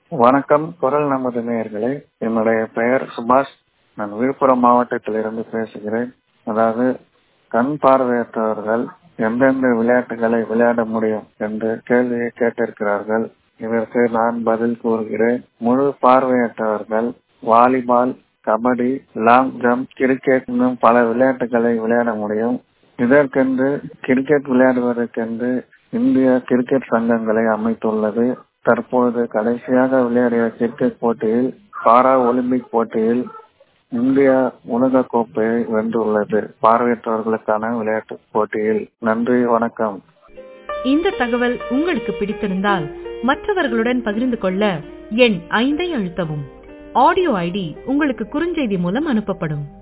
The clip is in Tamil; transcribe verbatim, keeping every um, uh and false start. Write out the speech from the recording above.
வணக்கம். குரல் நமது நேயர்களே, என்னுடைய பெயர் சுபாஷ். நான் விழுப்புரம் மாவட்டத்திலிருந்து பேசுகிறேன். அதாவது கண் பார்வையற்றவர்கள் எந்தெந்த விளையாட்டுகளை விளையாட முடியும் என்று கேள்வியை கேட்டிருக்கிறார்கள். இதற்கு நான் பதில் கூறுகிறேன். முழு பார்வையற்றவர்கள் volleyball, kabaddi, long jump, cricket இன்னும் பல விளையாட்டுகளை விளையாட முடியும். இதற்கென்று கிரிக்கெட் விளையாடுவதற்கென்று இந்திய கிரிக்கெட் சங்கங்களை அமைத்துள்ளது. தற்போது கடைசியாக விளையாடிய கிரிக்கெட் போட்டியில் பாரா ஒலிம்பிக் போட்டியில் இந்தியா உலக கோப்பையை வென்றுள்ளது. பார்வையற்றவர்களுக்கான விளையாட்டு போட்டியில். நன்றி, வணக்கம். இந்த தகவல் உங்களுக்கு பிடித்திருந்தால் மற்றவர்களுடன் பகிர்ந்து கொள்ள எண் ஐந்தை அழுத்தவும். ஆடியோ ஐடி உங்களுக்கு குறுஞ்செய்தி மூலம் அனுப்பப்படும்.